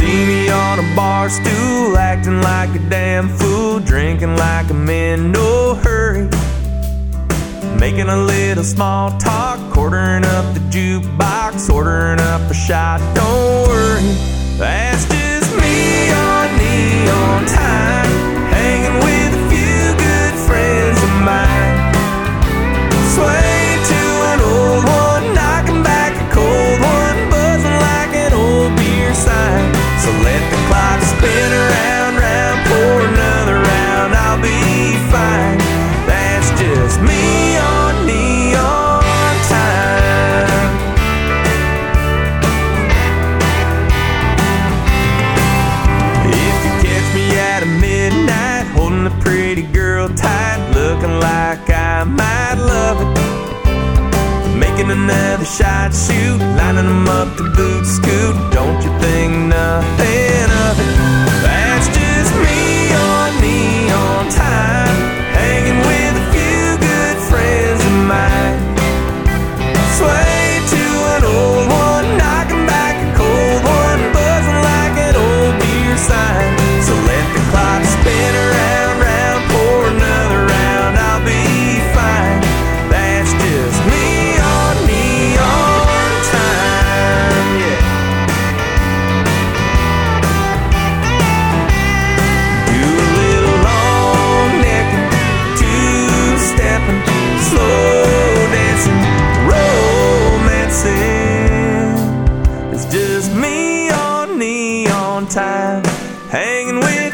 See me on a bar stool, acting like a damn fool, drinking like I'm in no hurry, making a little small talk, quartering up the jukebox, ordering up a shot. Don't worry, that's just me on neon time, hanging with a few good friends of mine. Sway to an old one, knocking back a cold one, buzzing like an old beer sign. So let the clock spin around, round, pour another round, I'll be fine. That's just me on neon time. If you catch me at a midnight, holding a pretty girl tight, looking like I might love it, making another shot, shoot, lining them up to boot scoot, don't you think nothing of it? That's just me on neon time, hanging with a few good friends of mine. Sway to an old one, knocking back a cold one, buzzing like an old beer sign. So let the clock spin around, round, pour another round, I'll be fine. That's just me on neon time, yeah. Do a little long necking, two-stepping, slow dancing, romancing. It's just me on neon time, hanging with